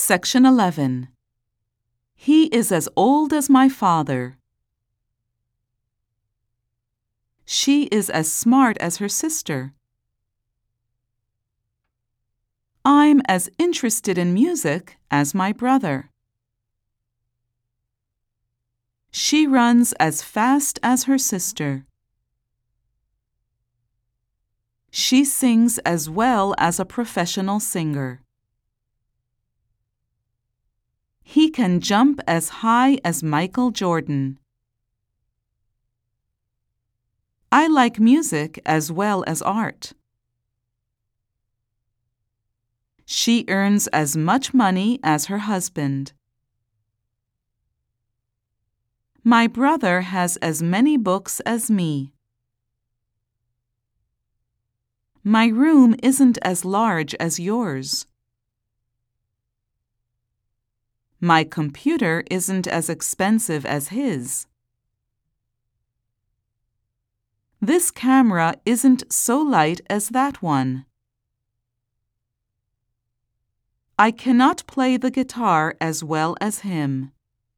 Section 11. He is as old as my father. She is as smart as her sister. I'm as interested in music as my brother. She runs as fast as her sister. She sings as well as a professional singer. He can jump as high as Michael Jordan. I like music as well as art. She earns as much money as her husband. My brother has as many books as me. My room isn't as large as yours. My computer isn't as expensive as his. This camera isn't so light as that one. I cannot play the guitar as well as him.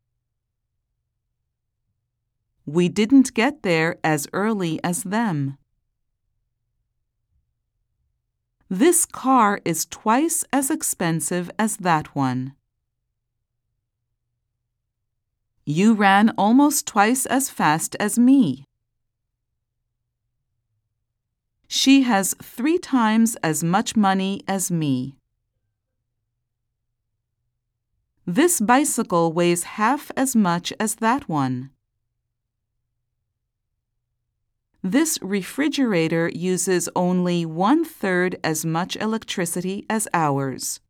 We didn't get there as early as them. This car is twice as expensive as that one. You ran almost twice as fast as me. She has 3 times as much money as me. This bicycle weighs half as much as that one. This refrigerator uses only 1/3 as much electricity as ours.